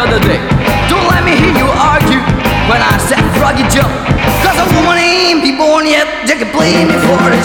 other day. Don't let me hear you argue when I said froggy jump. Cause a woman ain't be born yet, they can blame me for it.